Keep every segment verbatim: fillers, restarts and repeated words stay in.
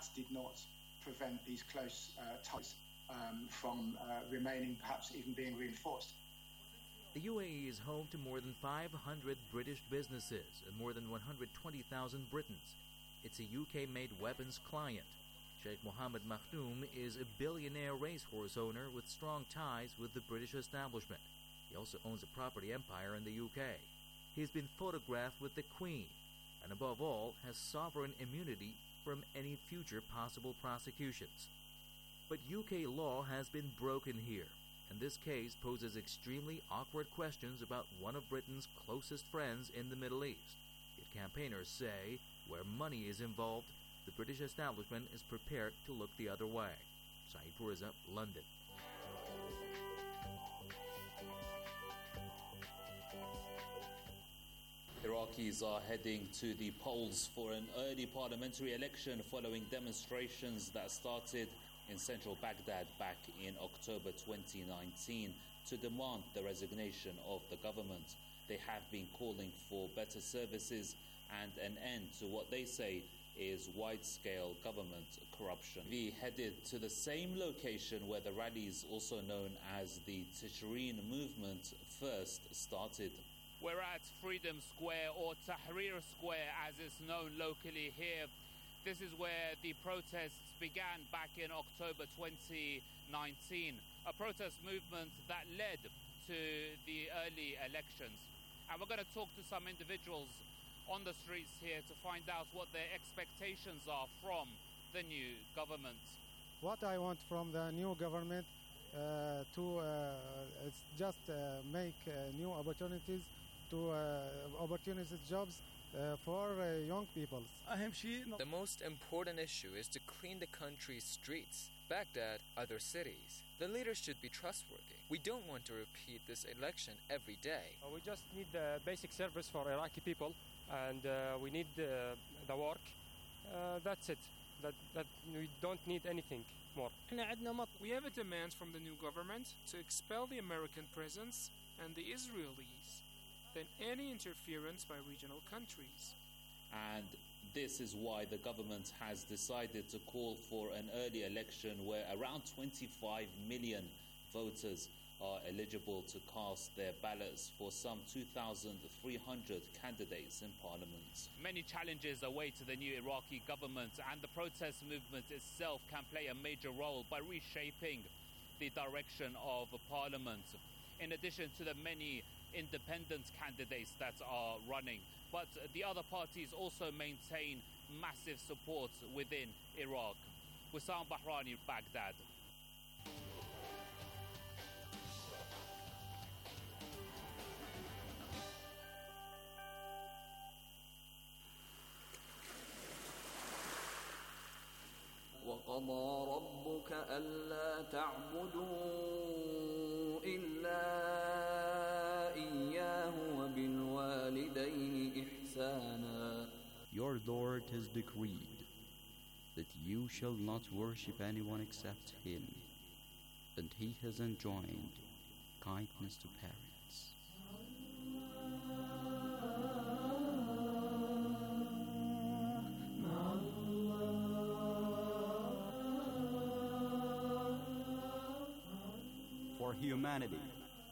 that did not prevent these close uh, ties um, from uh, remaining, perhaps even being reinforced. The U A E is home to more than five hundred British businesses and more than one hundred twenty thousand Britons. It's a U K-made weapons client. Sheikh Mohammed Maktoum is a billionaire racehorse owner with strong ties with the British establishment. He also owns a property empire in the U K. He's been photographed with the Queen, and above all, has sovereign immunity from any future possible prosecutions. But U K law has been broken here, and this case poses extremely awkward questions about one of Britain's closest friends in the Middle East. Yet campaigners say, where money is involved, the British establishment is prepared to look the other way. Saeed Furiza, London. Iraqis are heading to the polls for an early parliamentary election following demonstrations that started in central Baghdad back in October twenty nineteen to demand the resignation of the government. They have been calling for better services and an end to what they say is wide-scale government corruption. We headed to the same location where the rallies, also known as the Tishreen movement, first started. We're at Freedom Square, or Tahrir Square as it's known locally here. This is where the protests began back in October twenty nineteen, a protest movement that led to the early elections. And we're going to talk to some individuals on the streets here to find out what their expectations are from the new government. What I want from the new government uh, to uh, it's just uh, make uh, new opportunities to uh, opportunities jobs uh, for uh, young people. The most important issue is to clean the country's streets. Baghdad, other cities. The leaders should be trustworthy. We don't want to repeat this election every day. Uh, we just need the basic service for Iraqi people, and uh, we need uh, the work. Uh, that's it. That, that we don't need anything more. We have a demand from the new government to expel the American presence and the Israelis, than any interference by regional countries. And this is why the government has decided to call for an early election where around twenty-five million voters are eligible to cast their ballots for some two thousand three hundred candidates in parliament. Many challenges await the new Iraqi government, and the protest movement itself can play a major role by reshaping the direction of parliament, in addition to the many independent candidates that are running. But the other parties also maintain massive support within Iraq. Wissam Bahrani, Baghdad. وَقَضَى رَبُّكَ أَلَّا تَعْبُدُوا إِلَّا إِيَّاهُ وَبِالْوَالِدَيْنِ إِحْسَانًا. Your Lord has decreed that you shall not worship anyone except Him, and He has enjoined kindness to parents. For humanity.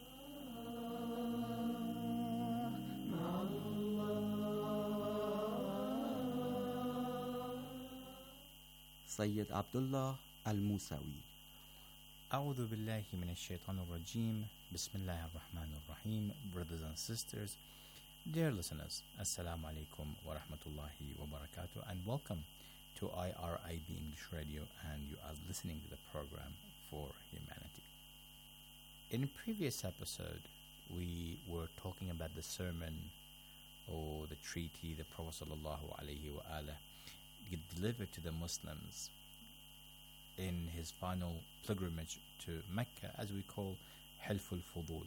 Sayyid Abdullah Al-Musawi. أعوذ بالله من الشيطان الرجيم بسم الله الرحمن الرحيم. Brothers and sisters, dear listeners, Assalamu alaikum wa rahmatullahi wa barakatuh, and welcome to I R I B English Radio, and you are listening to the program For Humanity. In a previous episode, we were talking about the sermon or the treaty the Prophet sallallahu alaihi wa alihi delivered to the Muslims in his final pilgrimage to Mecca, as we call Hilful Fudul.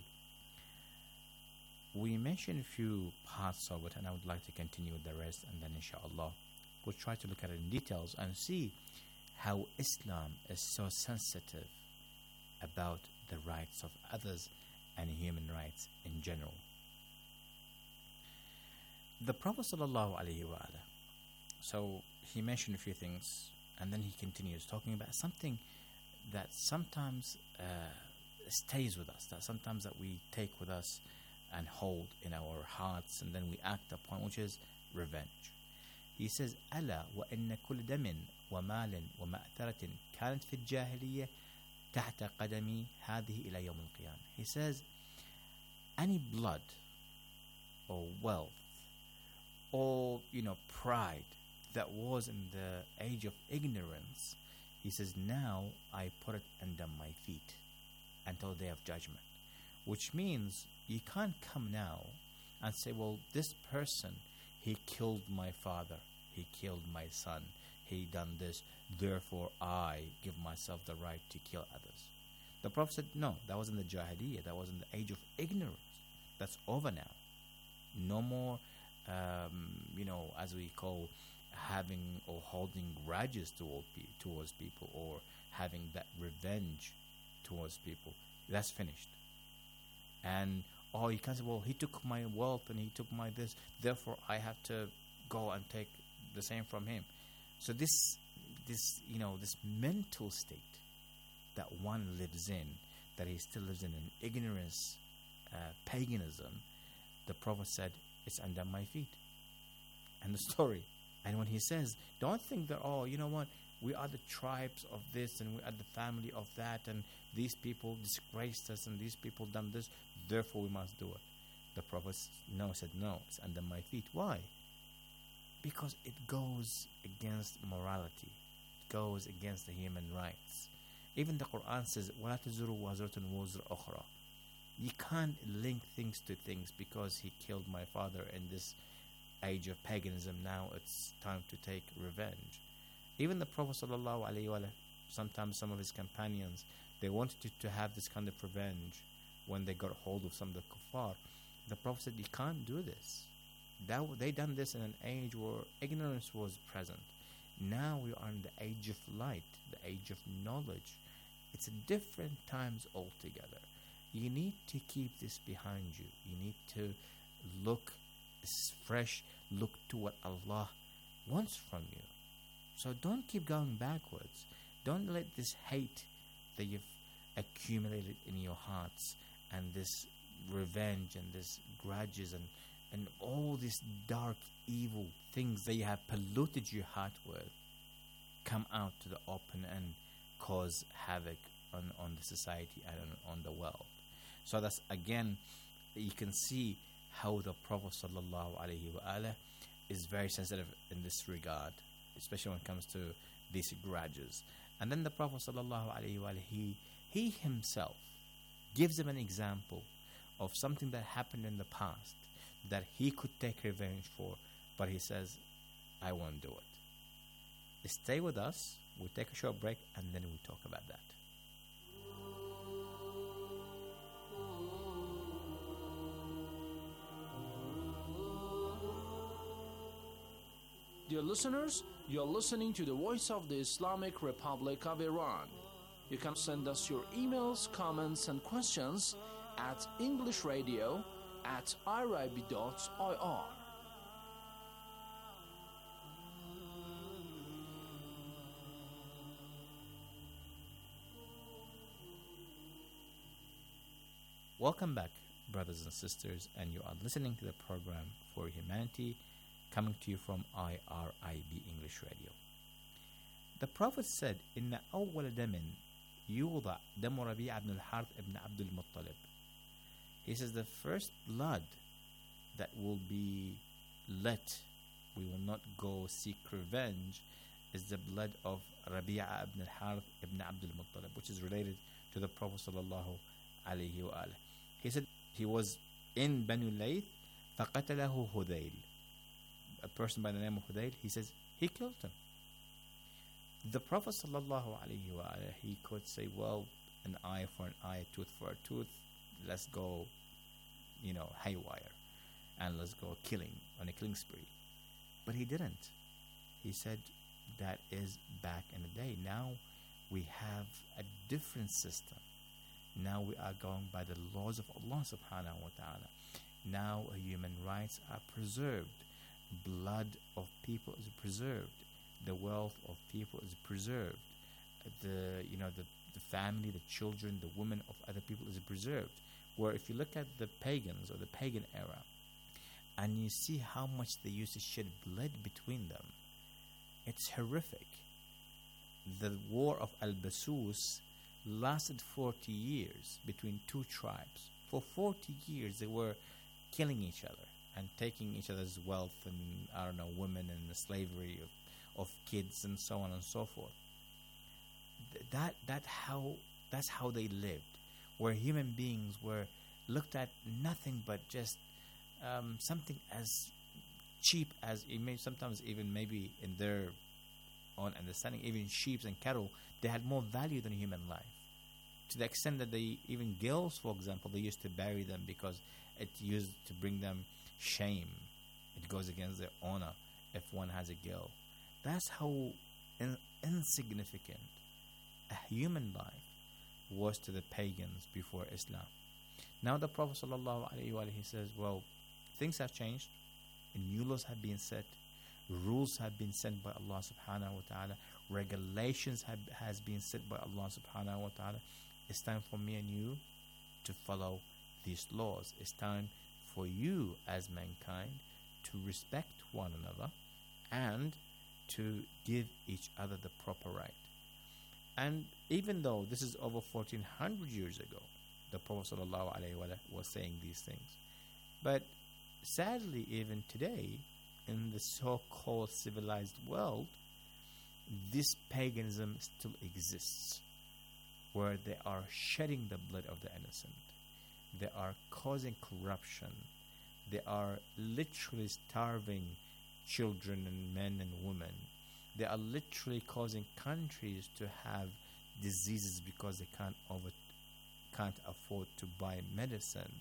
We mentioned a few parts of it, and I would like to continue with the rest, and then inshallah we'll try to look at it in details and see how Islam is so sensitive about the rights of others and human rights in general. The Prophet sallallahu alaihi wa sallam, so he mentioned a few things And then he continues talking about something that sometimes uh, stays with us, that sometimes that we take with us and hold in our hearts, and then we act upon, which is revenge. He says, ألا وإن كل دم ومال ومأثرة كانت في الجاهلية تحت قدمي هذه إلى يوم القيامة. He says, any blood or wealth or, you know, pride that was in the age of ignorance, he says, now I put it under my feet until day of judgment. Which means you can't come now and say, well, this person, he killed my father, he killed my son, he done this, therefore I give myself the right to kill others. The Prophet said, no, that was in the Jahiliyyah, that was in the age of ignorance. That's over now. No more, um, you know, as we call, having or holding grudges toward pe- towards people, or having that revenge towards people. That's finished. And, oh, you can't say, well, he took my wealth and he took my this, therefore I have to go and take the same from him. So this, this, you know, this mental state that one lives in, that he still lives in an ignorance, uh, paganism, the Prophet said, it's under my feet. And the story. And when he says, don't think that, oh, you know what, we are the tribes of this and we are the family of that, and these people disgraced us and these people done this, therefore we must do it. The Prophet no said, no, it's under my feet. Why? Because it goes against morality. It goes against the human rights. Even the Quran says, وَلَا تَزُرُ وَازِرَةٌ وَزْرَ أُخْرَى. You can't link things to things because he killed my father in this age of paganism. Now it's time to take revenge. Even the Prophet sallallahu alaihi wasallam, sometimes some of his companions, they wanted to, to have this kind of revenge when they got hold of some of the kuffar. The Prophet said, you can't do this. That, they done this in an age where ignorance was present. Now we are in the age of light, the age of knowledge. It's a different times altogether. You need to keep this behind you. You need to look fresh, look to what Allah wants from you. So don't keep going backwards. Don't let this hate that you've accumulated in your hearts, and this revenge and this grudges and, and all these dark, evil things that you have polluted your heart with come out to the open and cause havoc on, on the society and on, on the world. So that's, again, you can see how the Prophet sallallahu alaihi wasallam is very sensitive in this regard, especially when it comes to these grudges. And then the Prophet sallallahu alaihi wasallam, he he himself gives him an example of something that happened in the past that he could take revenge for, but he says, I won't do it. Stay with us. We'll take a short break and then we'll talk about that. Dear listeners, you're listening to the Voice of the Islamic Republic of Iran. You can send us your emails, comments, and questions at englishradio at irib dot I R. Welcome back, brothers and sisters, and you are listening to the program For Humanity, coming to you from I R I B English Radio. The Prophet said, إن أول دم يوضع دم ربيعة بن الحارث ابن عبد المطلب. He says the first blood that will be let, we will not go seek revenge, is the blood of Rabi'a ibn al-Harith ibn Abdul Muttalib, which is related to the Prophet sallallahu alayhi wa alayhi. He said he was in Banu Layth, فَقَتَلَهُ هُذَيْلِ. A person by the name of Hudayl, he says he killed him. The Prophet sallallahu alayhi wa alayhi, he could say, well, an eye for an eye, a tooth for a tooth, let's go, you know, haywire, and let's go killing on a killing spree. But he didn't. He said that is back in the day. Now we have a different system. Now we are going by the laws of Allah subhanahu wa ta'ala. Now human rights are preserved. Blood of people is preserved. the wealth of people is preserved. The you know the the family, the children, the women of other people is preserved. Where if you look at the pagans or the pagan era, and you see how much they used to shed blood between them, it's horrific. The war of Al-Basus lasted forty years between two tribes. For forty years they were killing each other and taking each other's wealth and, I don't know, women and the slavery of, of kids and so on and so forth. Th- that that how that's how they lived, where human beings were looked at nothing but just um, something as cheap as it may sometimes even maybe in their own understanding, even sheep and cattle, they had more value than human life. To the extent that they, even girls, for example, they used to bury them because it used to bring them shame. It goes against their honor if one has a girl. That's how in, insignificant a human life was to the pagans before Islam. Now the Prophet sallallahu alaihi wasallam, he says, well, things have changed, new laws have been set, rules have been set by Allah subhanahu wa ta'ala, regulations have has been set by Allah subhanahu wa ta'ala. It's time for me and you to follow these laws. It's time for you as mankind to respect one another and to give each other the proper right. And even though this is over fourteen hundred years ago, the Prophet sallallahu alaihi wasallam was saying these things, but sadly even today in the so-called civilized world, this paganism still exists, where they are shedding the blood of the innocent, they are causing corruption, they are literally starving children and men and women, they are literally causing countries to have diseases because they can't over can't afford to buy medicine.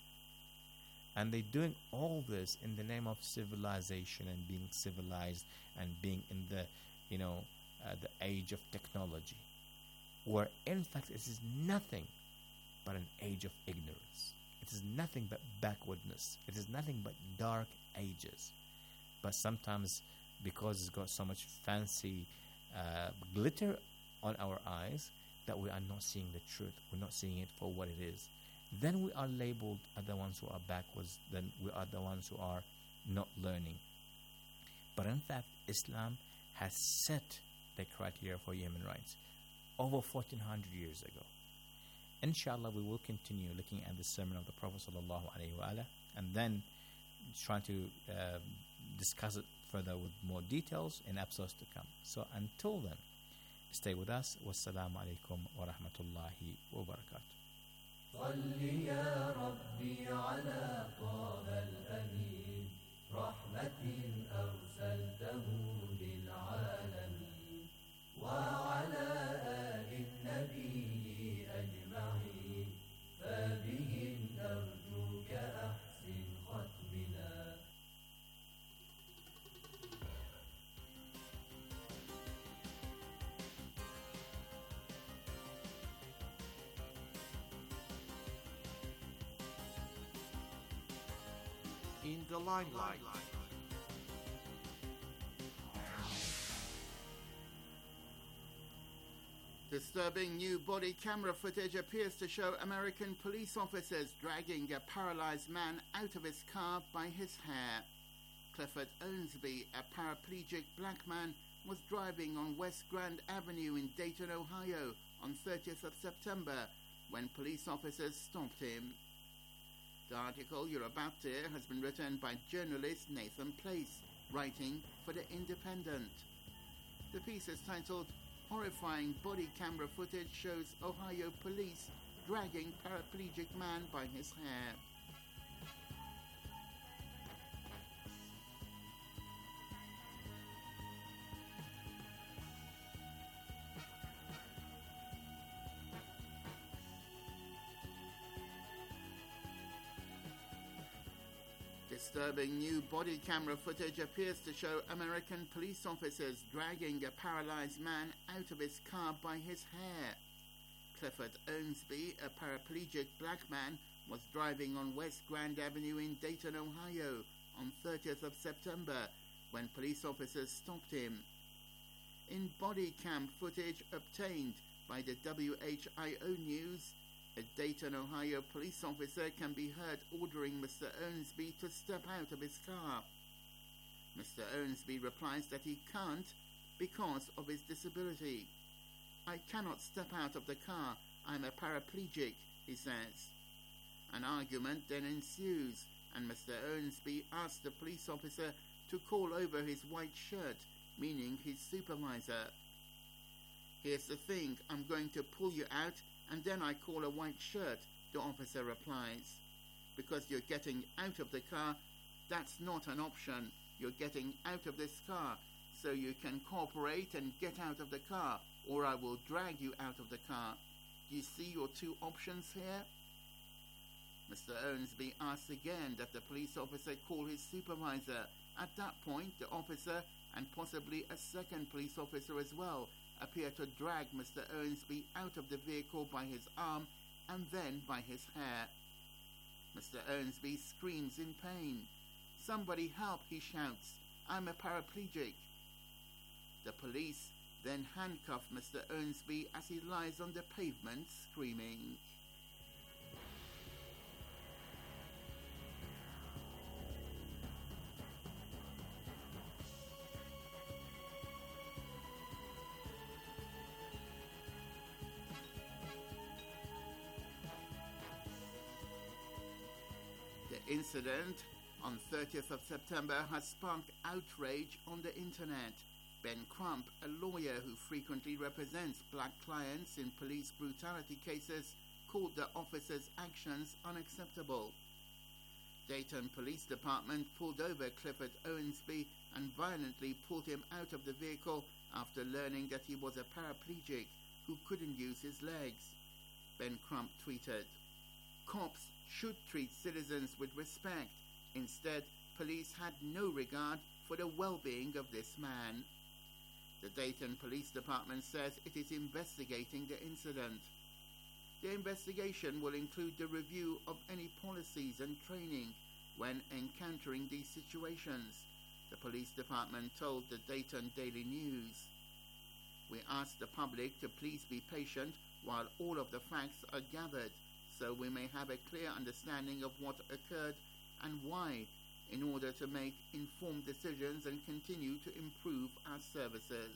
And they're doing all this in the name of civilization and being civilized and being in the, you know, uh, the age of technology, where in fact it is nothing but an age of ignorance. It is nothing but backwardness. It is nothing but dark ages. But sometimes, because it's got so much fancy uh, glitter on our eyes, that we are not seeing the truth. We're not seeing it for what it is. Then we are labeled as the ones who are backwards. Then we are the ones who are not learning. But in fact, Islam has set the criteria for human rights over fourteen hundred years ago. Inshallah, we will continue looking at the sermon of the Prophet sallallahu alaihi wasallam, and then trying to uh, discuss it further with more details in episodes to come. So until then, stay with us. Wassalamu alaikum wa rahmatullahi wa barakatuh. صل يا ربي على طه الأمين رحمة أرسلته للعالمين وعلى آل النبي أجمعين فبهم نرجوك أحسن ختمنا. In the limelight. Disturbing new body camera footage appears to show American police officers dragging a paralyzed man out of his car by his hair. Clifford Owensby, a paraplegic black man, was driving on West Grand Avenue in Dayton, Ohio on thirtieth of September when police officers stopped him. The article you're about to hear has been written by journalist Nathan Place, writing for The Independent. The piece is titled Horrifying Body Camera Footage Shows Ohio Police Dragging Paraplegic Man by His Hair. Disturbing new body camera footage appears to show American police officers dragging a paralyzed man out of his car by his hair. Clifford Owensby, a paraplegic black man, was driving on West Grand Avenue in Dayton, Ohio on thirtieth of September when police officers stopped him. In body cam footage obtained by the W H I O News, a Dayton, Ohio police officer can be heard ordering Mister Owensby to step out of his car. Mister Owensby replies that he can't because of his disability. "I cannot step out of the car. I'm a paraplegic," he says. An argument then ensues, and Mister Owensby asks the police officer to call over his white shirt, meaning his supervisor. "Here's the thing, I'm going to pull you out and then I call a white shirt," the officer replies. "Because you're getting out of the car, that's not an option. You're getting out of this car, so you can cooperate and get out of the car, or I will drag you out of the car. Do you see your two options here?" Mister Owensby asks again that the police officer call his supervisor. At that point, the officer, and possibly a second police officer as well, appear to drag Mister Owensby out of the vehicle by his arm and then by his hair. Mister Owensby screams in pain. "Somebody help," he shouts. "I'm a paraplegic." The police then handcuff Mister Owensby as he lies on the pavement screaming. The incident on thirtieth of September has sparked outrage on the internet. Ben Crump, a lawyer who frequently represents black clients in police brutality cases, called the officer's actions unacceptable. Dayton Police Department pulled over Clifford Owensby and violently pulled him out of the vehicle after learning that he was a paraplegic who couldn't use his legs. Ben Crump tweeted, "Cops should treat citizens with respect. Instead, police had no regard for the well-being of this man." The Dayton Police Department says it is investigating the incident. The investigation will include the review of any policies and training when encountering these situations, the police department told the Dayton Daily News. "We ask the public to please be patient while all of the facts are gathered, so we may have a clear understanding of what occurred and why, in order to make informed decisions and continue to improve our services."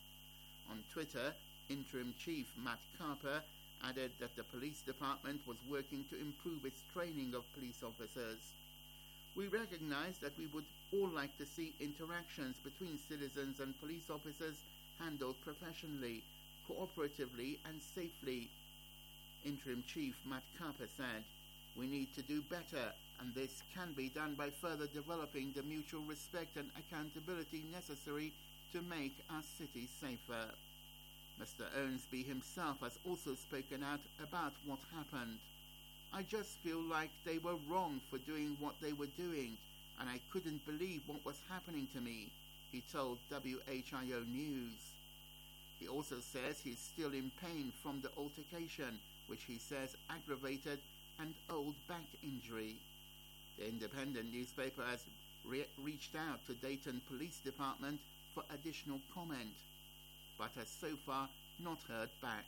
On Twitter, Interim Chief Matt Carper added that the police department was working to improve its training of police officers. "We recognize that we would all like to see interactions between citizens and police officers handled professionally, cooperatively, and safely," Interim Chief Matt Carper said. "We need to do better, and this can be done by further developing the mutual respect and accountability necessary to make our city safer." Mister Owensby himself has also spoken out about what happened. "I just feel like they were wrong for doing what they were doing, and I couldn't believe what was happening to me," he told W H I O News. He also says he's still in pain from the altercation, which he says aggravated an old back injury. The Independent newspaper has re- reached out to Dayton Police Department for additional comment, but has so far not heard back.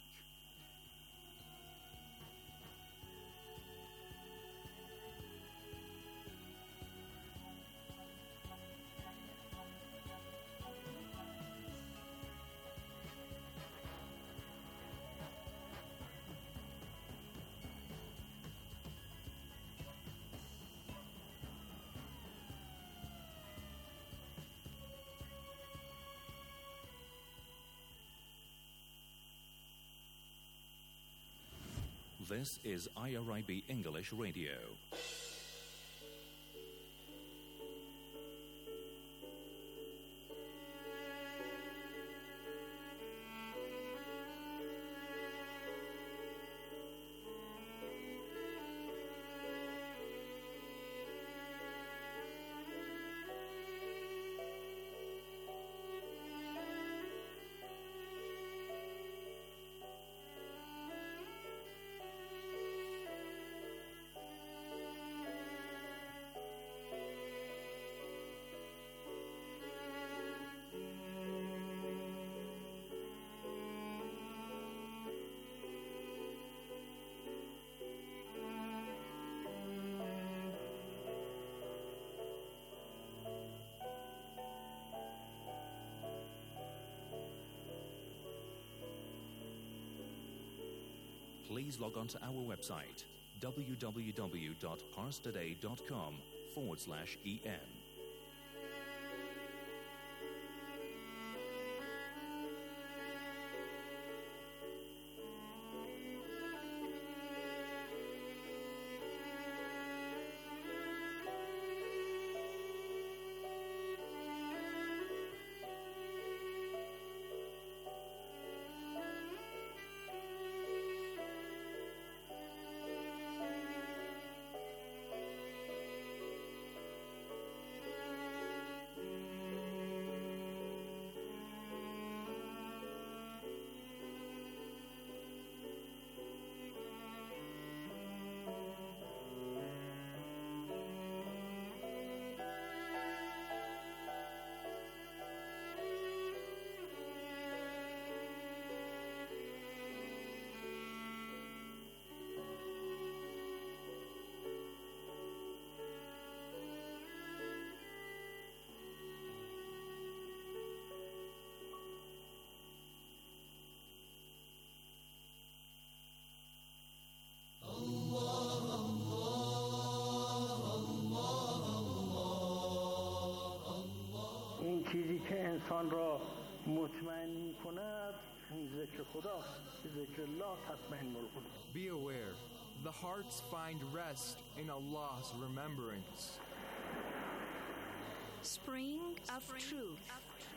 This is I R I B English Radio. please log on to our website www.parstoday.com forward slash en. چیزی که انسان را مطمئن می کند ذکر خداست. ذکر الله تطمئن القلوب. Be aware, the hearts find rest in Allah's remembrance. Spring of Truth.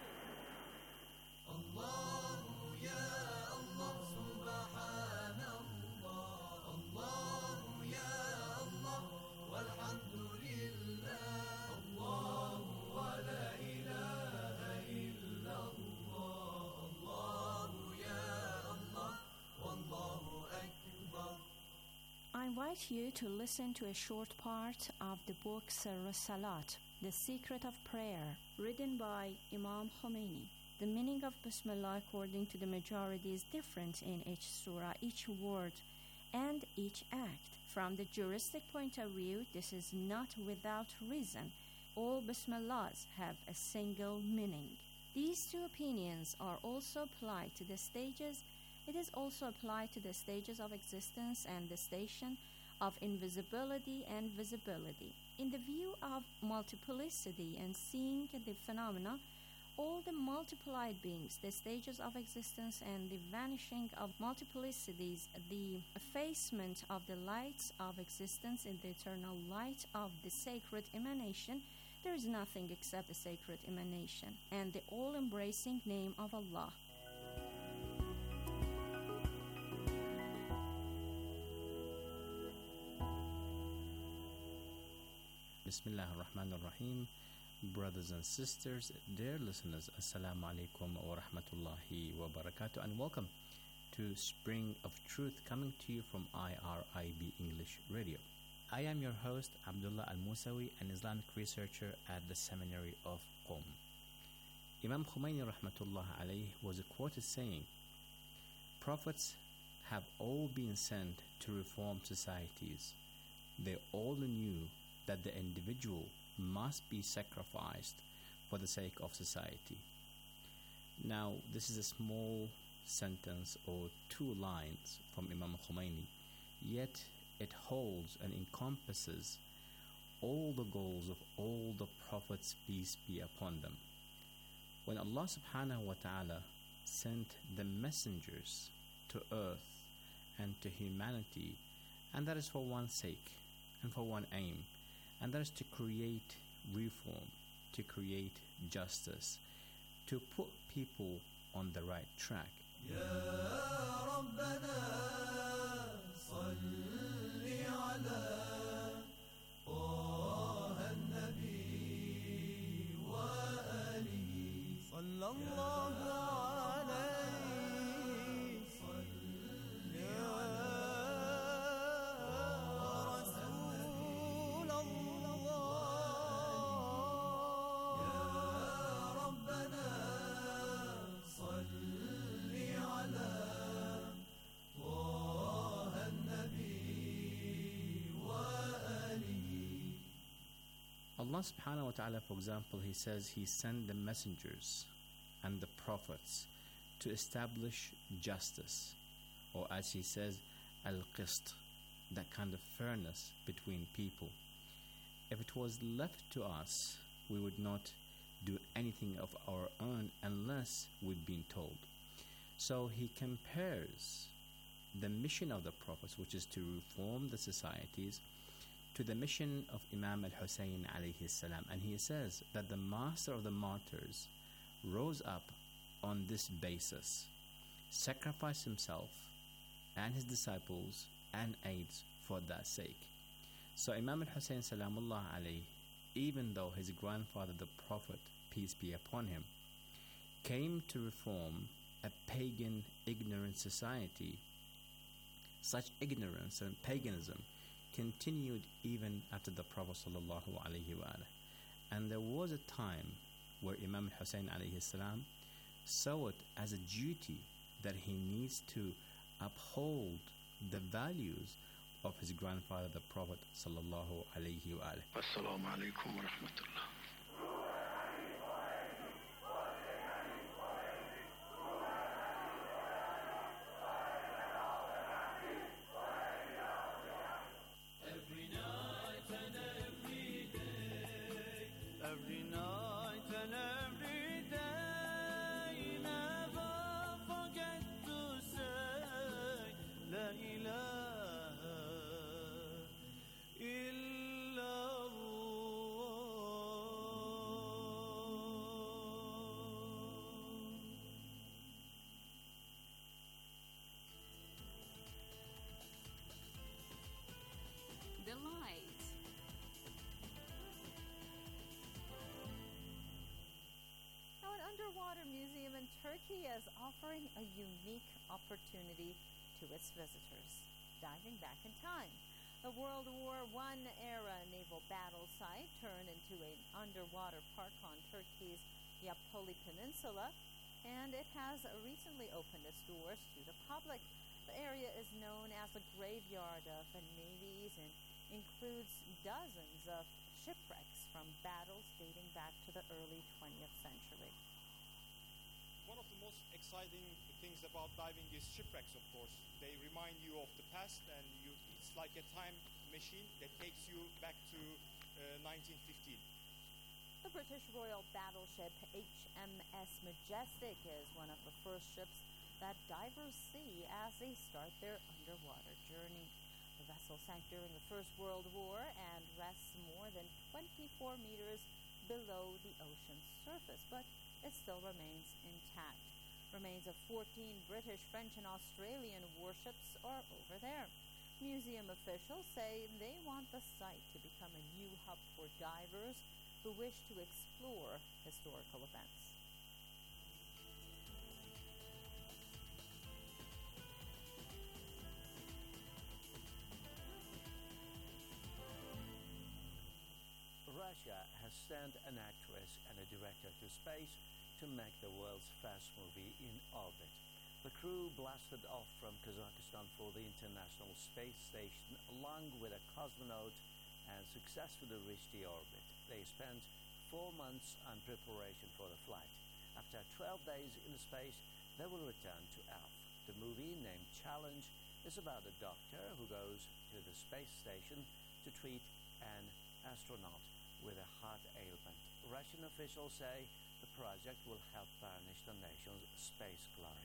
I invite you to listen to a short part of the book Sirr Salat, The Secret of Prayer, written by Imam Khomeini. The meaning of Bismillah according to the majority is different in each surah, each word, and each act. From the juristic point of view, this is not without reason. All Bismillahs have a single meaning. These two opinions are also applied to the stages. It is also applied to the stages of existence and the station of invisibility and visibility. In the view of multiplicity and seeing the phenomena, all the multiplied beings, the stages of existence and the vanishing of multiplicities, the effacement of the lights of existence in the eternal light of the sacred emanation, there is nothing except the sacred emanation and the all-embracing name of Allah. Bismillah ar-Rahman ar-Rahim. Brothers and sisters, dear listeners, Assalamu alaikum wa rahmatullahi wa barakatuh, and welcome to Spring of Truth, coming to you from I R I B English Radio. I am your host, Abdullah Al-Musawi, an Islamic researcher at the Seminary of Qom. Imam Khomeini rahmatullah alayhi was quoted saying, "Prophets have all been sent to reform societies. They all knew that the individual must be sacrificed for the sake of society." Now, this is a small sentence or two lines from Imam Khomeini, yet it holds and encompasses all the goals of all the prophets, peace be upon them. When Allah subhanahu wa ta'ala sent the messengers to earth and to humanity, and that is for one sake and for one aim, and that is to create reform, to create justice, to put people on the right track. Allah subhanahu wa ta'ala, for example, He says He sent the messengers and the prophets to establish justice, or as He says, al-qist, that kind of fairness between people. If it was left to us, we would not do anything of our own unless we'd been told. So he compares the mission of the prophets, which is to reform the societies, to the mission of Imam al-Hussein alayhi salam. And he says that the master of the martyrs rose up on this basis, sacrificed himself and his disciples and aides for that sake. So Imam al-Hussein salamullah alayhi, even though his grandfather the Prophet, peace be upon him, came to reform a pagan, ignorant society, such ignorance and paganism continued even after the Prophet sallallahu alaihi wasallam. And there was a time where Imam al-Hussein alayhi salam saw it as a duty that he needs to uphold the values of his grandfather, the Prophet sallallahu alaihi wasallam. Assalamu alaikum wa rahmatullah. Underwater Museum in Turkey is offering a unique opportunity to its visitors, diving back in time. The World War One era naval battle site turned into an underwater park on Turkey's Yapoli Peninsula, and it has recently opened its doors to the public. The area is known as the graveyard of navies and includes dozens of shipwrecks from battles dating back to the early twentieth century. One of the most exciting things about diving is shipwrecks, of course. They remind you of the past, and you, it's like a time machine that takes you back to uh, nineteen fifteen. The British Royal battleship H M S Majestic is one of the first ships that divers see as they start their underwater journey. The vessel sank during the First World War and rests more than twenty-four meters below the ocean's surface, but it still remains intact. Remains of fourteen British, French, and Australian warships are over there. Museum officials say they want the site to become a new hub for divers who wish to explore historical events. Russia has sent an actress and a director to space to make the world's first movie in orbit. The crew blasted off from Kazakhstan for the International Space Station along with a cosmonaut and successfully reached the orbit. They spent four months on preparation for the flight. After twelve days in space, they will return to Earth. The movie, named Challenge, is about a doctor who goes to the space station to treat an astronaut with a heart ailment. Russian officials say the project will help burnish the nation's space glory.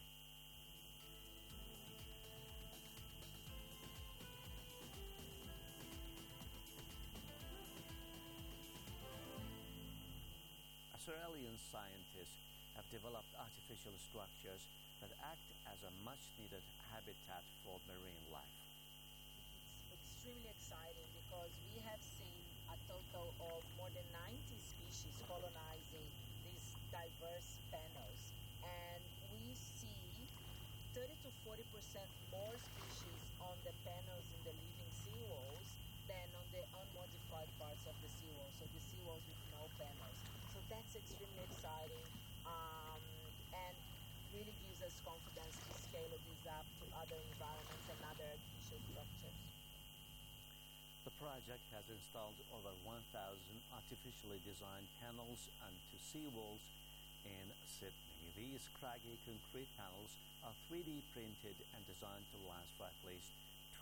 Australian scientists have developed artificial structures that act as a much-needed habitat for marine life. It's extremely exciting because we have seen a total of more than ninety species colonizing these diverse panels, and we see thirty to forty percent more species on the panels in the living seawalls than on the unmodified parts of the seawall, so the seawalls with no panels. So that's extremely exciting, um, and really gives us confidence to scale this up to other environments and other artificial structures. The project has installed over one thousand artificially designed panels onto seawalls in Sydney. These craggy concrete panels are three D printed and designed to last for at least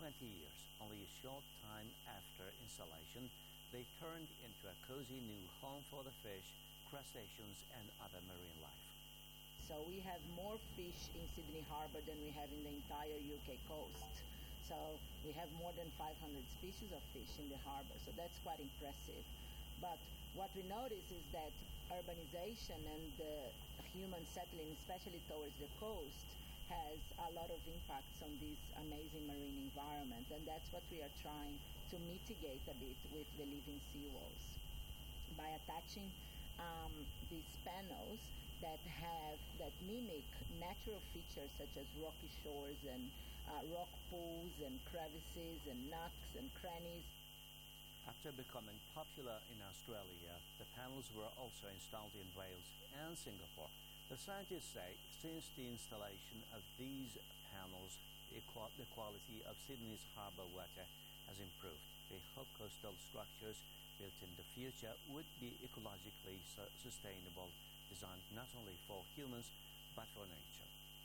twenty years, only a short time after installation, they turned into a cozy new home for the fish, crustaceans, and other marine life. So we have more fish in Sydney Harbour than we have in the entire U K coast. So we have more than five hundred species of fish in the harbour, so that's quite impressive. But what we notice is that urbanization and the human settling, especially towards the coast, has a lot of impacts on this amazing marine environment, and that's what we are trying to mitigate a bit with the living seawalls. By attaching um, these panels that have, that mimic natural features such as rocky shores and uh, rock pools and crevices and nooks and crannies. After becoming popular in Australia, the panels were also installed in Wales and Singapore. The scientists say since the installation of these panels, the quality of Sydney's harbour water has improved. They hope coastal structures built in the future would be ecologically su- sustainable, designed not only for humans but for nature.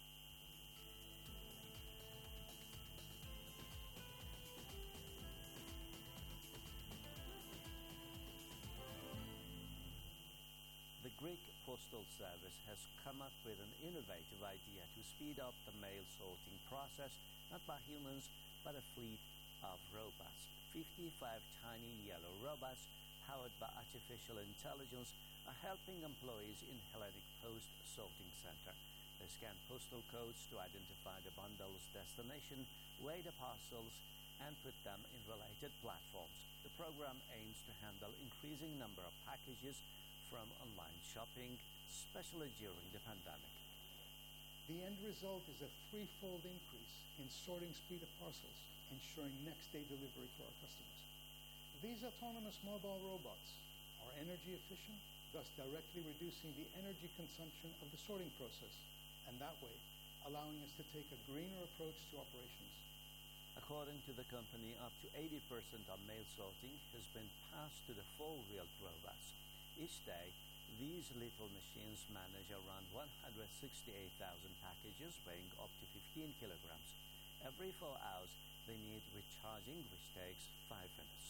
The Greek Postal Service has come up with an innovative idea to speed up the mail sorting process, not by humans, but a fleet of robots. fifty-five tiny yellow robots, powered by artificial intelligence, are helping employees in Hellenic Post Sorting Center. They scan postal codes to identify the bundle's destination, weigh the parcels, and put them in related platforms. The program aims to handle increasing number of packages from online shopping, especially during the pandemic. The end result is a threefold increase in sorting speed of parcels, ensuring next-day delivery for our customers. These autonomous mobile robots are energy efficient, thus directly reducing the energy consumption of the sorting process, and that way allowing us to take a greener approach to operations. According to the company, up to eighty percent of mail sorting has been passed to the four-wheeled robots. Each day, these little machines manage around one hundred sixty-eight thousand packages weighing up to fifteen kilograms. Every four hours, they need recharging, which takes five minutes.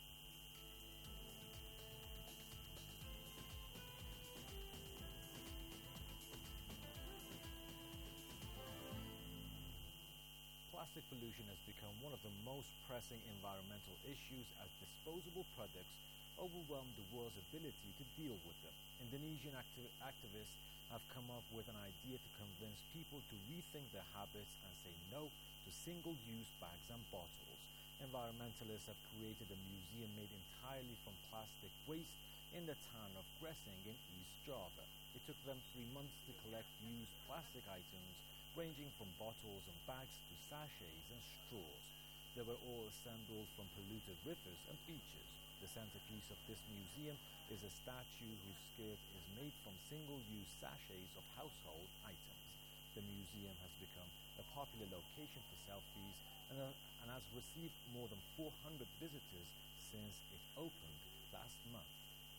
Plastic pollution has become one of the most pressing environmental issues as disposable products overwhelm the world's ability to deal with them. Indonesian activ- activists have come up with an idea to convince people to rethink their habits and say no to single-use bags and bottles. Environmentalists have created a museum made entirely from plastic waste in the town of Gresing in East Java. It took them three months to collect used plastic items ranging from bottles and bags to sachets and straws. They were all assembled from polluted rivers and beaches. The centerpiece of this museum is a statue whose skirt is made from single-use sachets of household items. The museum has become a popular location for selfies and, uh, and has received more than four hundred visitors since it opened last month.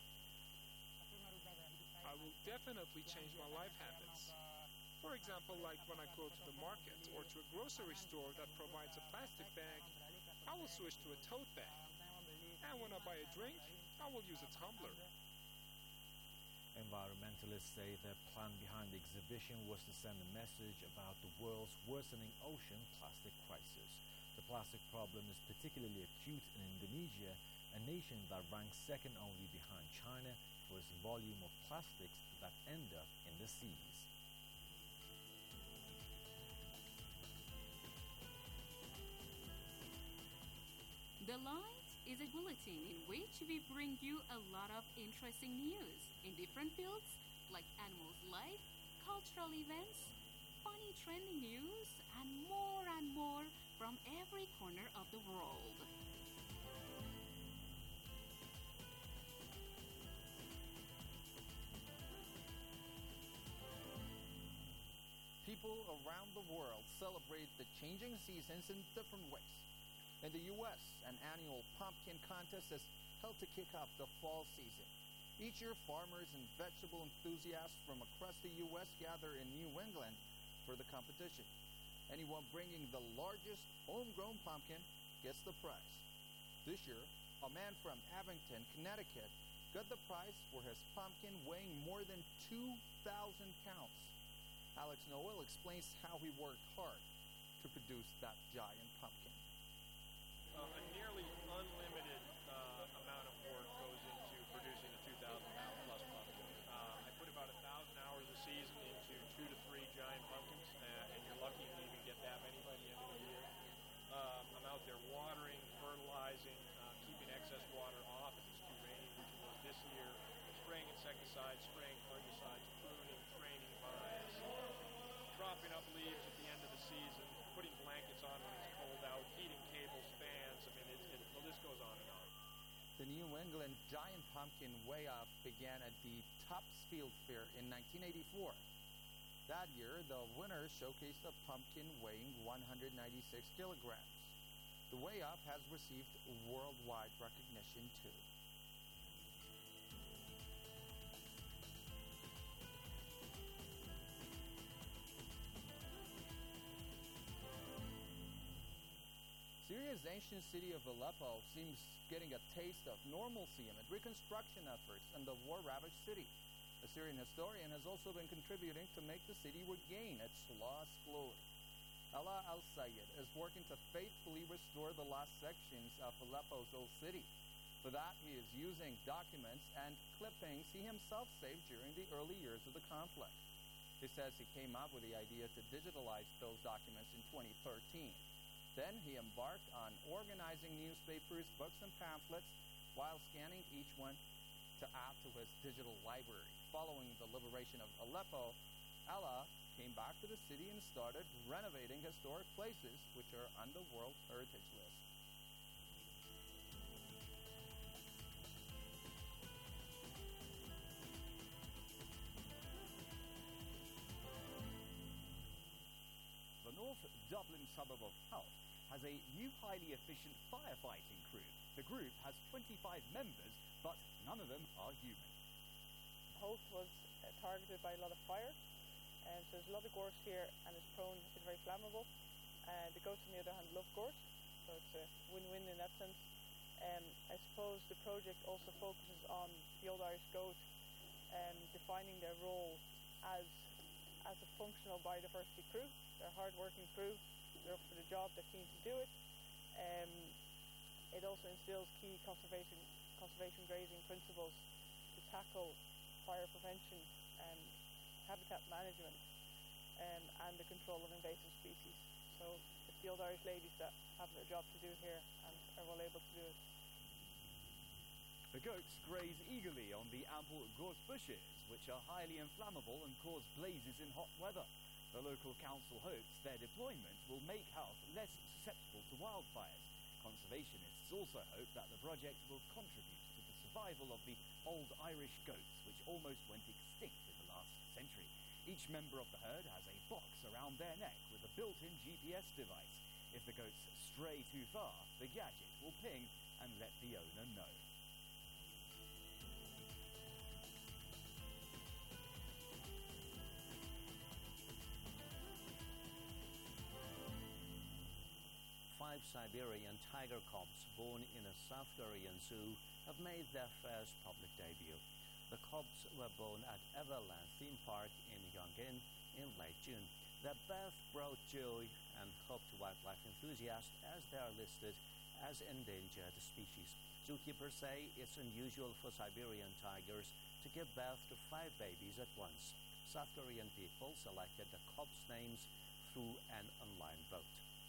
I will definitely change my life habits. For example, like when I go to the market or to a grocery store that provides a plastic bag, I will switch to a tote bag. And when I buy a drink, I will use a tumbler. Environmentalists say their plan behind the exhibition was to send a message about the world's worsening ocean plastic crisis. The plastic problem is particularly acute in Indonesia, a nation that ranks second only behind China for its volume of plastics that end up in the seas. The Light is a bulletin in which we bring you a lot of interesting news in different fields like animals' life, cultural events, funny trending news, and more and more from every corner of the world. People around the world celebrate the changing seasons in different ways. In the U S, an annual pumpkin contest is held to kick off the fall season. Each year, farmers and vegetable enthusiasts from across the U S gather in New England for the competition. Anyone bringing the largest homegrown pumpkin gets the prize. This year, a man from Abington, Connecticut, got the prize for his pumpkin weighing more than two thousand pounds. Alex Noel explains how he worked hard to produce that giant pumpkin. Uh, a nearly unlimited uh, amount of work goes into producing a two thousand pound plus pumpkin. Uh, I put about one thousand hours a season into two to three giant pumpkins, uh, and you're lucky to even get that many by the end of the year. Um, I'm out there watering, fertilizing, uh, keeping excess water off if it's too rainy, which it was this year, spraying insecticides, spraying herbicides, pruning, training vines, propping up leaves at the end of the season, putting blankets on when it's cold out, heating cables, fans. I mean, it, it, the list goes on and on. The New England Giant Pumpkin Weigh-Off began at the Tupps Field Fair in nineteen eighty-four. That year, the winner showcased a pumpkin weighing one hundred ninety-six kilograms. The Weigh-Off has received worldwide recognition too. Syria's ancient city of Aleppo seems getting a taste of normalcy amid reconstruction efforts in the war-ravaged city. A Syrian historian has also been contributing to make the city regain its lost glory. Ala al-Sayed is working to faithfully restore the lost sections of Aleppo's old city. For that, he is using documents and clippings he himself saved during the early years of the conflict. He says he came up with the idea to digitalize those documents in twenty thirteen. Then he embarked on organizing newspapers, books, and pamphlets while scanning each one to add to his digital library. Following the liberation of Aleppo, Ala came back to the city and started renovating historic places which are on the World Heritage List. The North Dublin suburb of Howth has a new highly efficient firefighting crew. The group has twenty-five members, but none of them are human. Howth was uh, targeted by a lot of fire, and so there's a lot of gorse here, and it's prone, it's very flammable. Uh, the goats, on the other hand, love gorse, so it's a win-win in that sense. Um, I suppose the project also focuses on the Old Irish goat, um, defining their role as as a functional biodiversity crew. They're a hard-working crew. They're up for the job. They're keen to do it. Um, it also instills key conservation conservation grazing principles to tackle fire prevention, um, habitat management, um, and the control of invasive species. So it's the Old Irish ladies that have their job to do here and are well able to do it. The goats graze eagerly on the ample gorse bushes, which are highly inflammable and cause blazes in hot weather. The local council hopes their deployment will make Howth less susceptible to wildfires. Conservationists also hope that the project will contribute to the survival of the old Irish goats, which almost went extinct in the last century. Each member of the herd has a box around their neck with a built-in G P S device. If the goats stray too far, the gadget will ping and let the owner know. Five Siberian tiger cubs born in a South Korean zoo have made their first public debut. The cubs were born at Everland Theme Park in Yongin in late June. Their birth brought joy and hope to wildlife enthusiasts as they are listed as endangered species. Zookeepers say it's unusual for Siberian tigers to give birth to five babies at once. South Korean people selected the cubs' names through an online vote.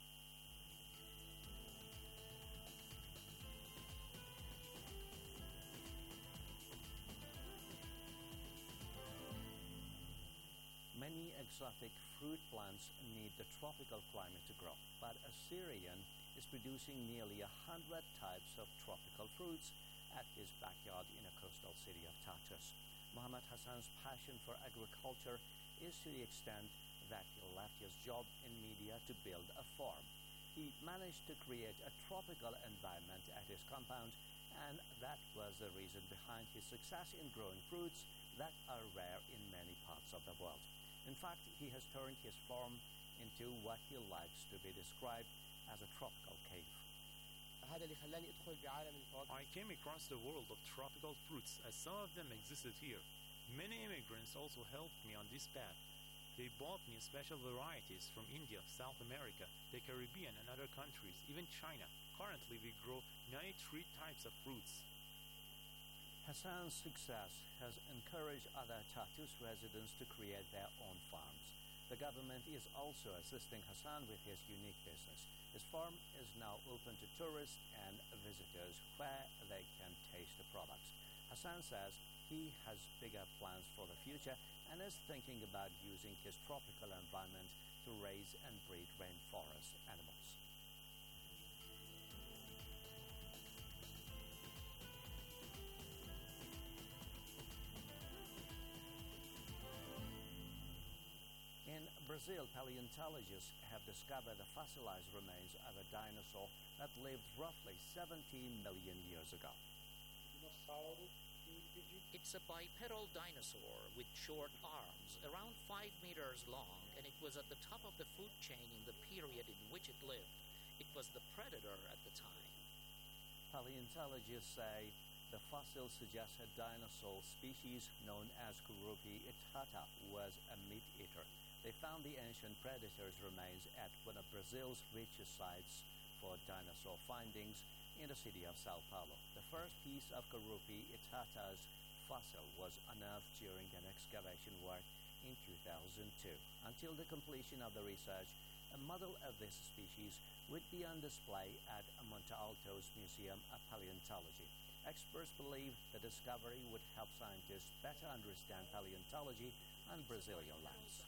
Many exotic fruit plants need the tropical climate to grow, but Assyrian is producing nearly a hundred types of tropical fruits at his backyard in a coastal city of Tartus. Muhammad Hassan's passion for agriculture is to the extent that he left his job in media to build a farm. He managed to create a tropical environment at his compound, and that was the reason behind his success in growing fruits that are rare in many parts of the world. In fact, he has turned his farm into what he likes to be described as a tropical cave. I came across the world of tropical fruits as some of them existed here. Many immigrants also helped me on this path. They bought me special varieties from India, South America, the Caribbean and other countries, even China. Currently we grow ninety-three types of fruits. Hassan's success has encouraged other Tartus residents to create their own farms. The government is also assisting Hassan with his unique business. His farm is now open to tourists and visitors where they can taste the products. Hassan says he has bigger plans for the future and is thinking about using his tropical environment to raise and breed rainforest animals. In Brazil, paleontologists have discovered the fossilized remains of a dinosaur that lived roughly seventeen million years ago. It's a bipedal dinosaur with short arms, around five meters long, and it was at the top of the food chain in the period in which it lived. It was the predator at the time. Paleontologists say the fossil suggests a dinosaur species known as Gurupi itata was a meat-eater. They found the ancient predator's remains at one of Brazil's richest sites for dinosaur findings in the city of Sao Paulo. The first piece of Gurupi itata's fossil was unearthed during an excavation work in two thousand two. Until the completion of the research, a model of this species would be on display at Monte Alto's Museum of Paleontology. Experts believe the discovery would help scientists better understand paleontology on Brazilian lands.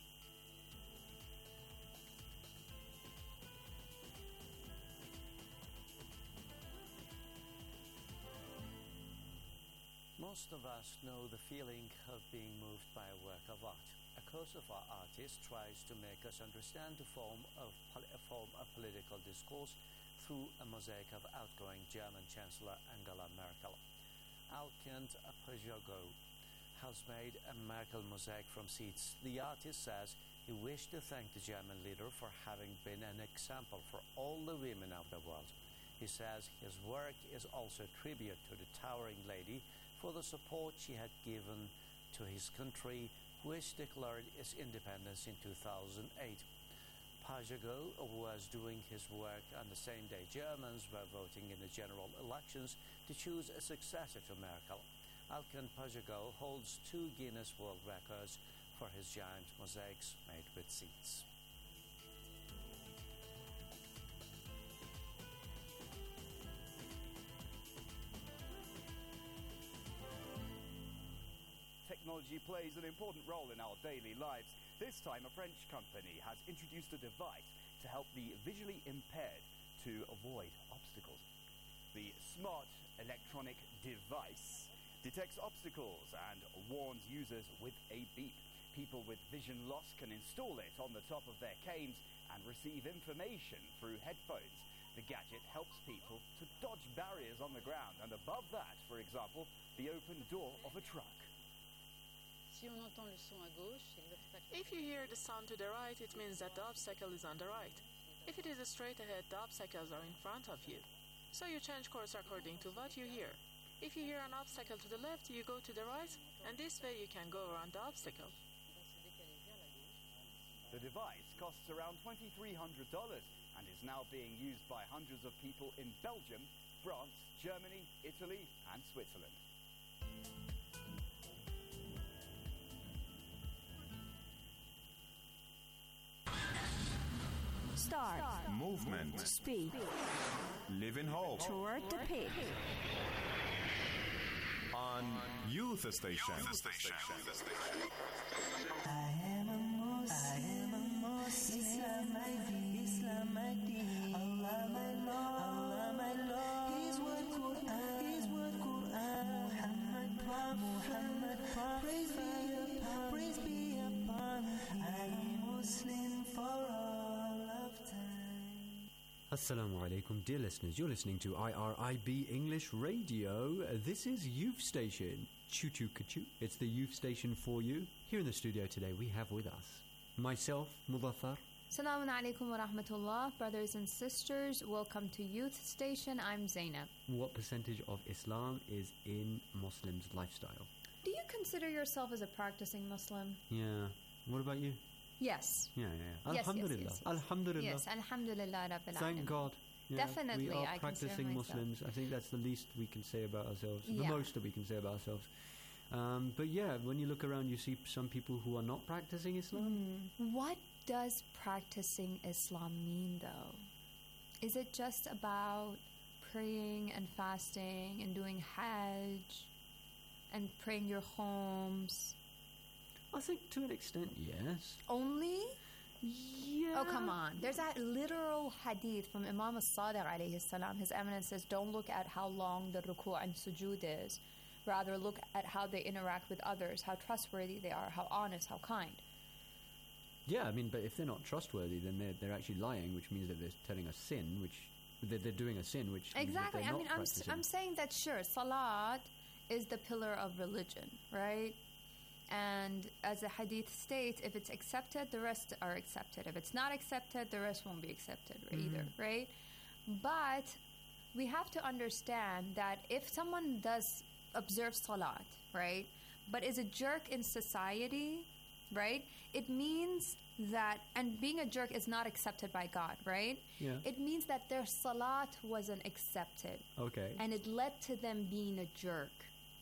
Most of us know the feeling of being moved by a work of art. A Kosovar artist tries to make us understand the form of, a form of political discourse through a mosaic of outgoing German Chancellor Angela Merkel. Alkent Pajogo has made a Merkel mosaic from seeds. The artist says he wished to thank the German leader for having been an example for all the women of the world. He says his work is also a tribute to the towering lady for the support she had given to his country, which declared its independence in two thousand eight. Pajago was doing his work on the same day Germans were voting in the general elections to choose a successor to Merkel. Alkan Pajago holds two Guinness World Records for his giant mosaics made with seeds. Technology plays an important role in our daily lives. This time, a French company has introduced a device to help the visually impaired to avoid obstacles. The smart electronic device detects obstacles and warns users with a beep. People with vision loss can install it on the top of their canes and receive information through headphones. The gadget helps people to dodge barriers on the ground, and above that, for example, the open door of a truck. If you hear the sound to the right, it means that the obstacle is on the right. If it is straight ahead, the obstacles are in front of you. So you change course according to what you hear. If you hear an obstacle to the left, you go to the right, and this way you can go around the obstacle. The device costs around twenty-three hundred dollars and is now being used by hundreds of people in Belgium, France, Germany, Italy, and Switzerland. Start. Movement. Speed. Live in hope. Toward the peak. On Youth Station. Youth Station. I am a Muslim. I am a Muslim. Islam my deen. Islam my deen. Allah my Lord. Allah my Lord. His word Quran. His word Quran. Muhammad Prophet. Muhammad Prophet. Praise be upon. Praise be upon. I am Muslim for all of time. Assalamu alaikum, dear listeners. You're listening to I R I B English Radio. This is Youth Station. Choo choo ka-choo. It's the Youth Station for you. Here in the studio today we have with us myself, Mudathar, Assalamu alaikum wa rahmatullah, brothers and sisters. Welcome to Youth Station. I'm Zainab. What percentage of Islam is in Muslims' lifestyle? Do you consider yourself as a practicing Muslim? Yeah. What about you? Yes. Yeah, yeah. Yes, Alhamdulillah. yes, yes, yes. Alhamdulillah. Yes, Alhamdulillah Rabbil Thank Alamin. God. Yeah, Definitely, we are I consider practicing myself. Muslims. I think that's the least we can say about ourselves. Yeah. The most that we can say about ourselves. Um, but yeah, when you look around, you see some people who are not practicing Islam. Mm. What does practicing Islam mean, though? Is it just about praying and fasting and doing Hajj and praying your homes? I think to an extent, yes. Only? Yeah. Oh, come on. There's that literal hadith from Imam al-Sadiq alayhi salam. His Eminence says, don't look at how long the ruku' and sujood is. Rather, look at how they interact with others, how trustworthy they are, how honest, how kind. Yeah, I mean, but if they're not trustworthy, then they're, they're actually lying, which means that they're telling a sin, which they're, they're doing a sin, which Exactly. means that they're I mean, not I'm, s- practicing. I'm saying that, sure, salat is the pillar of religion, right? And as the hadith states, if it's accepted, the rest are accepted. If it's not accepted, the rest won't be accepted Mhm. either, right? But we have to understand that if someone does observe salat, right, but is a jerk in society, right, it means that, and being a jerk is not accepted by God, right? Yeah. It means that their salat wasn't accepted. Okay. And it led to them being a jerk,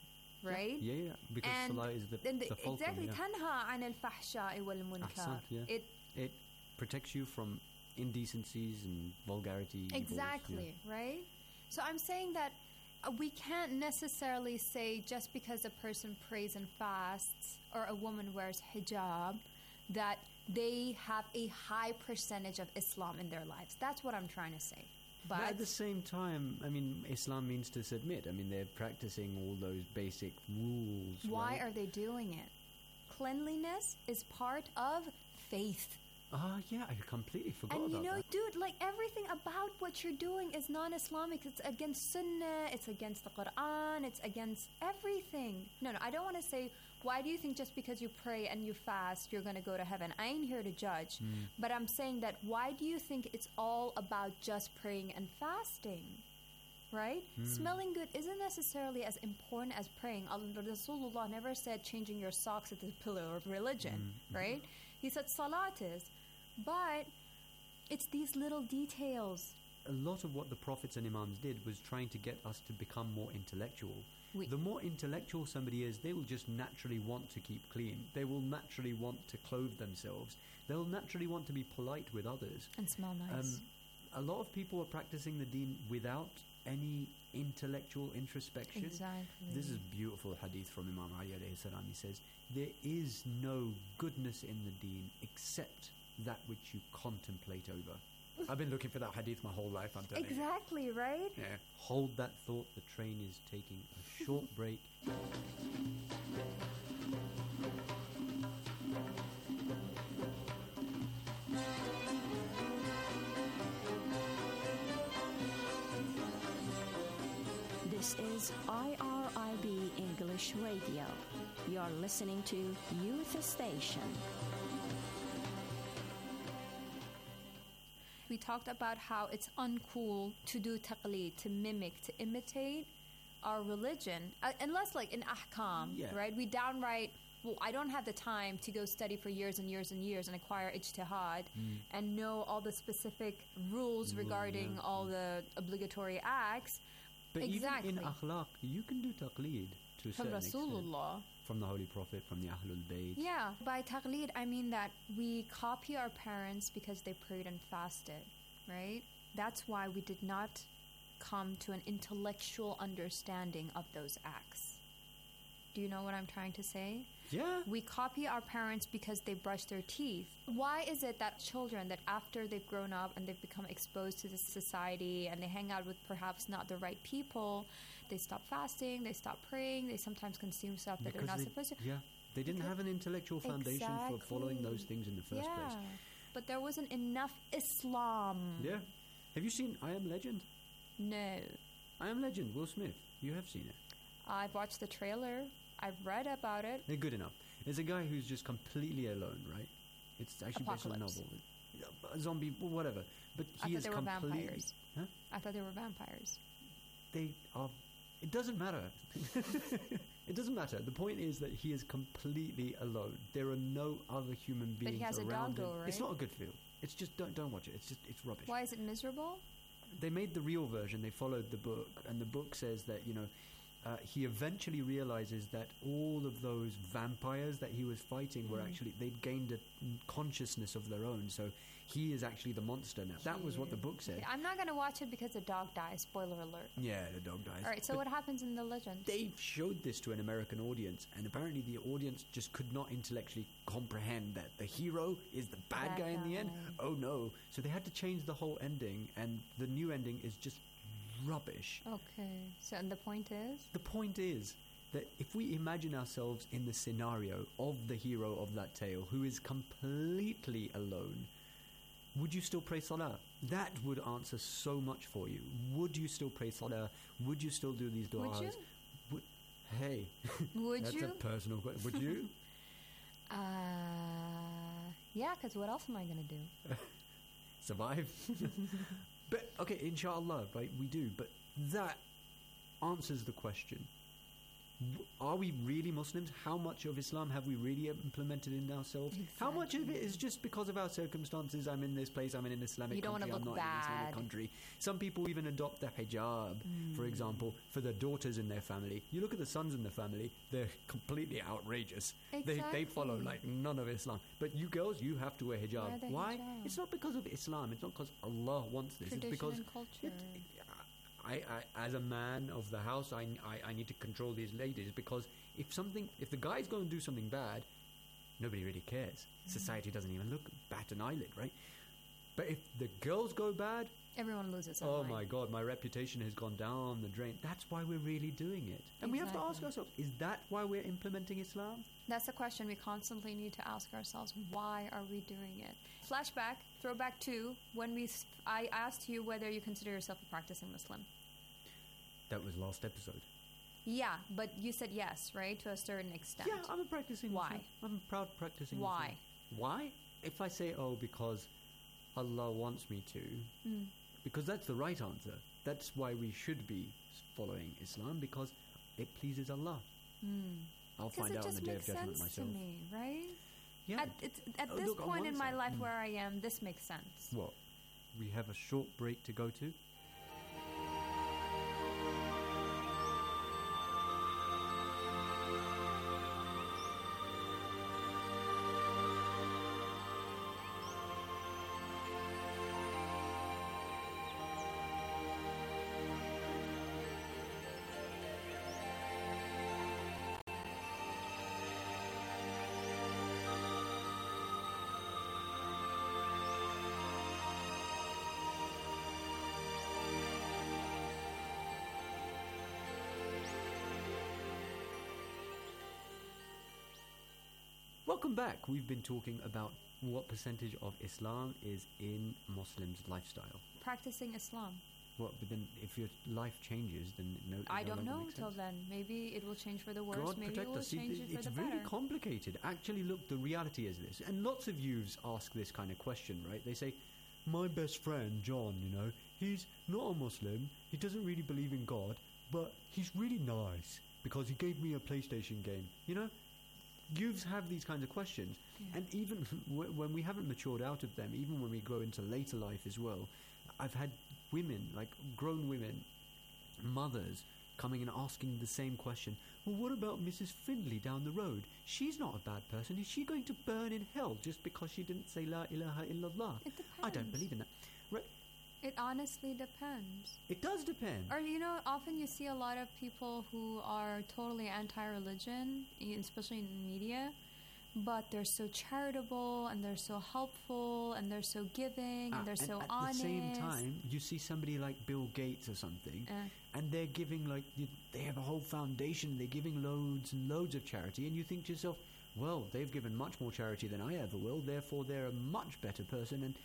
right? Yeah, yeah, because And salah is the, then the fulcrum, exactly yeah. تنهى عن الفحشاء والمنكر. Ahsant, yeah. It it protects you from indecencies and vulgarity. evils, exactly, right? So I'm saying that uh, we can't necessarily say just because a person prays and fasts or a woman wears hijab that they have a high percentage of Islam in their lives. That's what I'm trying to say. But But at the same time, I mean, Islam means to submit. I mean, they're practicing all those basic rules. why right? are they doing it? Cleanliness is part of faith. Ah, yeah, I completely forgot And you about know, that. dude, like everything about what you're doing is non-Islamic. It's against Sunnah, it's against the Quran, it's against everything. No, no, I don't want to say, why do you think just because you pray and you fast, you're going to go to heaven? I ain't here to judge. Mm. But I'm saying that why do you think it's all about just praying and fasting? Right? Mm. Smelling good isn't necessarily as important as praying. Al- Rasulullah never said changing your socks is the pillar of religion, Mm. right? He said salat is. But it's these little details. A lot of what the prophets and imams did was trying to get us to become more intellectual. Oui. The more intellectual somebody is, they will just naturally want to keep clean. They will naturally want to clothe themselves. They'll naturally want to be polite with others. And smell nice. Um, a lot of people are practicing the deen without any intellectual introspection. Exactly. This is beautiful hadith from Imam Ali alayhi salam. He says, there is no goodness in the deen except that which you contemplate over. I've been looking for that hadith my whole life, I'm telling you. Exactly, right? Yeah. Hold that thought, the train is taking a short break. This is I R I B English Radio. You're listening to Youth Station. We talked about how it's uncool to do taqleed, to mimic, to imitate our religion. Uh, unless, like, in ahkam, Yeah. right? We downright, well, I don't have the time to go study for years and years and years and acquire ijtihad Mm. and know all the specific rules Rule, regarding yeah. all the obligatory acts. But exactly. even in akhlaq, you can do taqleed to a From certain extent. Rasulullah. From the Holy Prophet, from the Ahlul Bayt. Yeah, by taqleed, I mean that we copy our parents because they prayed and fasted, right? That's why we did not come to an intellectual understanding of those acts. Do you know what I'm trying to say? Yeah. We copy our parents because they brush their teeth. Why is it that children, that after they've grown up and they've become exposed to this society and they hang out with perhaps not the right people, they stop fasting, they stop praying, they sometimes consume stuff that Because they're not they, supposed to? Yeah. They didn't Because- have an intellectual foundation for following those things in the first yeah. place. But there wasn't enough Islam. Yeah. Have you seen I Am Legend? No. I Am Legend, Will Smith. You have seen it. I've watched the trailer. I've read about it. They're good enough. There's a guy who's just completely alone, right? It's actually based on a Apocalypse. novel. a zombie, whatever. But I he thought is they were completely. vampires. Huh? I thought they were vampires. They are. It doesn't matter. It doesn't matter. The point is that he is completely alone. There are no other human But beings he has a around dog, him. though, It's right? not a good feel. It's just don't don't watch it. It's just it's rubbish. Why is it miserable? They made the real version. They followed the book, and the book says that you know uh, he eventually realizes that all of those vampires that he was fighting were Mm. actually they'd gained a consciousness of their own. So he is actually the monster now. That was what the book said. Okay, I'm not going to watch it because the dog dies. Spoiler alert. Yeah, the dog dies. All right, so But what happens in the legend? they showed this to an American audience, and apparently the audience just could not intellectually comprehend that the hero is the bad, Bad guy in the end. guy. Oh no. So they had to change the whole ending, and the new ending is just rubbish. Okay, so and the point is? The point is that if we imagine ourselves in the scenario of the hero of that tale who is completely alone, would you still pray salah? That would answer so much for you. Would you still pray salah? Would you still do these du'as? Would you? Would, hey. Would That's you? a personal question. Would you? Uh, yeah, because what else am I going to do? Survive? But, okay, inshallah, right, we do. But that answers the question. W- Are we really Muslims? How much of Islam have we really implemented in ourselves? How much of it is just because of our circumstances? I'm in this place, I'm in an Islamic You don't wanna country, I'm look not in an Islamic bad. country. Some people even adopt the hijab, for Mm. example, for their daughters in their family. You look at the sons in the family, they're completely outrageous. They, they follow Exactly. like none of Islam. But you girls, you have to wear hijab. Wear the Why? hijab. It's not because of Islam. It's not because Allah wants this. Tradition it's because and culture. I, I, as a man of the house, I, I, I need to control these ladies, because if something, if the guy's going to do something bad, nobody really cares. Society doesn't even look, bat an eyelid, right? But if the girls go bad, Everyone loses. oh online. my God, my reputation has gone down the drain. That's why we're really doing it. And we have to ask Exactly. ourselves, is that why we're implementing Islam? That's the question we constantly need to ask ourselves. Why are we doing it? Flashback, throwback to when we. s- I asked you whether you consider yourself a practicing Muslim. That was last episode. Yeah, but you said yes, right, to a certain extent. Yeah, I'm a practicing Why? Muslim. I'm a proud practicing Why? Muslim. Why? If I say, oh, because Allah wants me to, Mm. because that's the right answer. That's why we should be s- following Islam, because it pleases Allah. Mm. I'll 'Cause find it out on just the day of makes judgment sense myself. to me, right? Yeah. At, it's, at Oh, this look, on point one in my side- life Mm. where I am, this makes sense. What? We have a short break to go to. Welcome back. We've been talking about what percentage of Islam is in Muslims' lifestyle. Practicing Islam. What? But then, if your life changes, then no. it I no don't longer know makes till sense. then. Maybe it will change for the worse. God Maybe it protect will us. See, change th- it for it's the very better. complicated. Actually, look, the reality is this, and lots of youths ask this kind of question, right? They say, "My best friend John, you know, he's not a Muslim. He doesn't really believe in God, but he's really nice because he gave me a PlayStation game." You know, youths have these kinds of questions, Yeah. and even w- when we haven't matured out of them, even when we grow into later life as well, I've had women, like grown women, mothers, coming and asking the same question. Well, what about Missus Findlay down the road? She's not a bad person. Is she going to burn in hell just because she didn't say La ilaha illallah? It I don't depends. believe in that. Right? It honestly depends. It does depend. Or, you know, often you see a lot of people who are totally anti-religion, in- especially in media, but they're so charitable and they're so helpful and they're so giving Ah, and they're and so at honest. the same time, you see somebody like Bill Gates or something, Eh. and they're giving like you, they have a whole foundation. They're giving loads and loads of charity, and you think to yourself, "Well, they've given much more charity than I ever will. Therefore, they're a much better person." And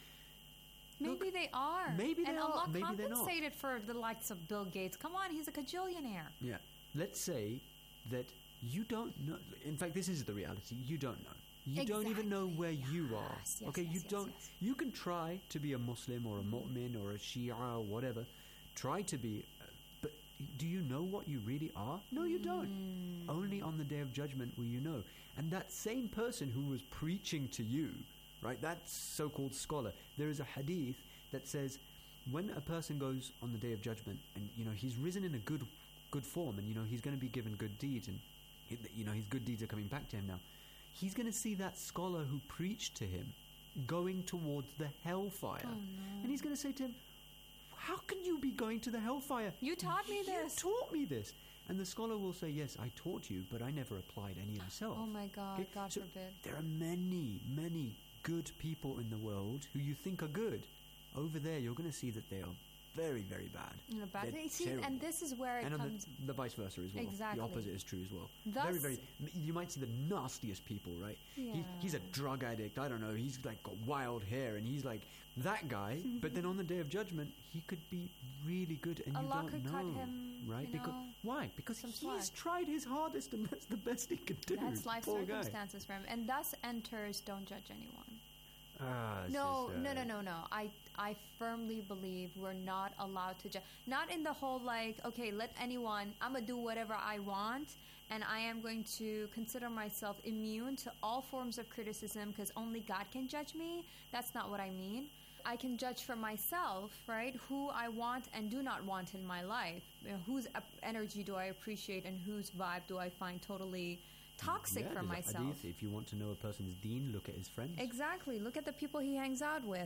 Maybe they are. maybe and they are, Allah maybe they're not. compensated for the likes of Bill Gates. Come on, he's a cajillionaire. yeah, let's say that you don't know. In fact, this is the reality. You don't know. You don't even know Exactly. where you are. Yes, yes, okay, yes, you yes, don't. yes. You can try to be a Muslim or a mu'min or a Shia or whatever. Try to be, uh, but do you know what you really are? No, you don't. Only on the day of judgment will you know. And that same person who was preaching to you, right? That so-called scholar. There is a hadith that says, when a person goes on the day of judgment, and you know he's risen in a good, good form, and you know he's going to be given good deeds, and he, you know his good deeds are coming back to him now. He's going to see that scholar who preached to him going towards the hellfire, Oh, no. and he's going to say to him, "How can you be going to the hellfire? You taught me You this." taught me this." And the scholar will say, "Yes, I taught you, but I never applied any myself." Oh my God, Okay, God so forbid. There are many, many good people in the world who you think are good. Over there, you're going to see that they are very, very bad. You know, bad. They're See, terrible. and this is where it and on comes. the, the vice versa as well. Exactly. The opposite is true as well. Thus- very, very. m- You might see the nastiest people, right? He, he's a Yeah. drug addict. I don't know. He's like got wild hair, and he's like that guy. But then on the day of judgment, he could be really good, and you Allah don't could know, cut him, right? you because know, why? Because some he's slack. tried his hardest, and that's the best he could do. That's life Poor guy. circumstances for him, and thus enters "Don't judge anyone." Ah, No, sister. no, no, no, no. I, I firmly believe we're not allowed to judge. Not in the whole like, okay, let anyone. I'm gonna do whatever I want, and I am going to consider myself immune to all forms of criticism because only God can judge me. That's not what I mean. I can judge for myself, right? Who I want and do not want in my life. You know, whose ap- energy do I appreciate and whose vibe do I find totally toxic Yeah, for there's a myself. hadith, if you want to know a person's deen, look at his friends. Exactly. Look at the people he hangs out with.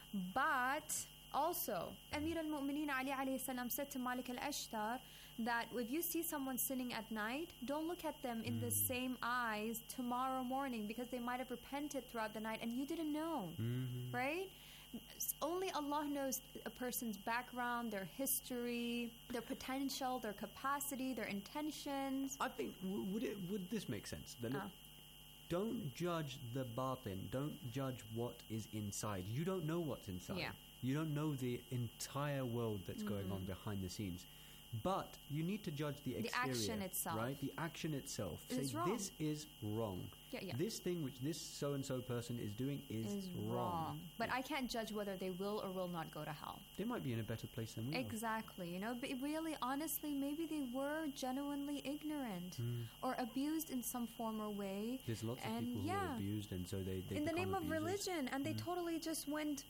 But also, Amir al-Mu'mineen Ali alayhi salam said to Malik al-Ashtar that if you see someone sinning at night, don't look at them in the same eyes tomorrow morning because they might have repented throughout the night and you didn't know. Mhm. Right? S- Only Allah knows a person's background, their history, their potential, their capacity, their intentions. I think w- would it would this make sense? Then Ah. don't judge the batin. Don't judge what is inside. You don't know what's inside. Yeah. You don't know the entire world that's going on Mhm. behind the scenes. But you need to judge the The exterior, action itself. right? The action itself. Is Say wrong. this is wrong. Yeah, yeah. This thing which this so and so person is doing is, Is wrong. But I can't judge whether they will or will not go to hell. They might be in a better place than we are. Exactly, you know, but really, honestly, maybe they were genuinely ignorant Mm. or abused in some form or way. There's lots of and people who yeah, are abused, and so they, they in the become name of abusers. religion, and they Mm. totally just went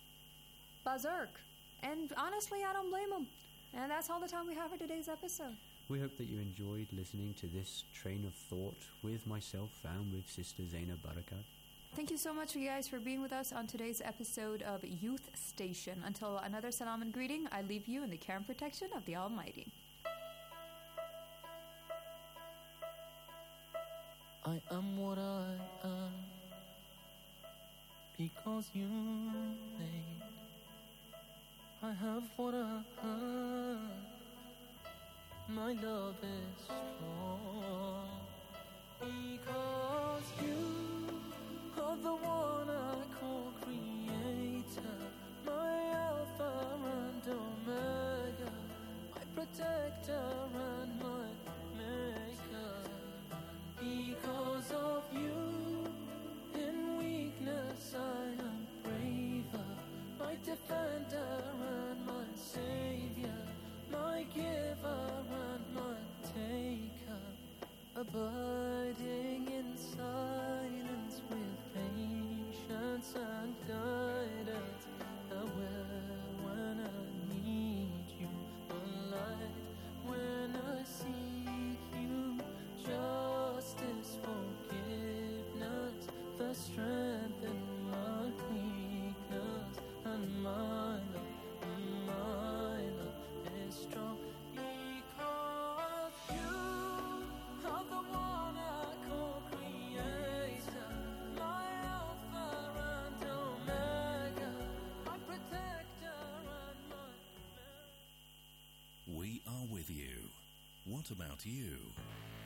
berserk. And honestly, I don't blame them. And that's all the time we have for today's episode. We hope that you enjoyed listening to this train of thought with myself and with Sister Zainab Barakat. Thank you so much, you guys, for being with us on today's episode of Youth Station. Until another salam and greeting, I leave you in the care and protection of the Almighty. I am what I am because you made. I have what I have. My love is strong because you are the one I call creator, my alpha and omega, my protector and my maker. Because of you, in weakness I am braver, my defender and my savior, my giver and my taker, abiding in silence with patience and guidance, aware when I need you, the light when I seek you, justice, forgiveness, the strength in my weakness, and my love, my love is strong because you are the one I call creator, my alpha and omega, my protector and my We are with you. What about you?